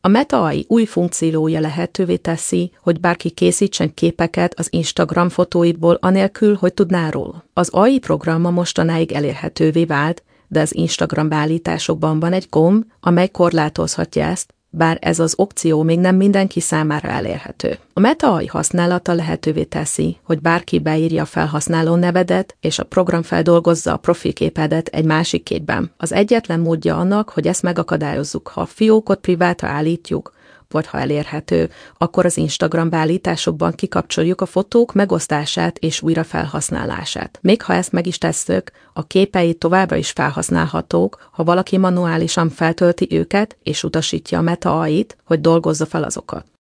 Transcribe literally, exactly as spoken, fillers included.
A Meta á i új funkciója lehetővé teszi, hogy bárki készítsen képeket az Instagram fotóiból anélkül, hogy tudná róla. Az á i programma mostanáig elérhetővé vált, de az Instagram beállításokban van egy gomb, amely korlátozhatja ezt, bár ez az opció még nem mindenki számára elérhető. A Meta á i használata lehetővé teszi, hogy bárki beírja a felhasználó nevedet, és a program feldolgozza a profilképedet egy másik képben. Az egyetlen módja annak, hogy ezt megakadályozzuk, ha a fiókot privátra állítjuk, vagy ha elérhető, akkor az Instagram beállításokban kikapcsoljuk a fotók megosztását és újra felhasználását. Még ha ezt meg is tesszük, a képei továbbra is felhasználhatók, ha valaki manuálisan feltölti őket és utasítja a Meta á i-t, hogy dolgozza fel azokat.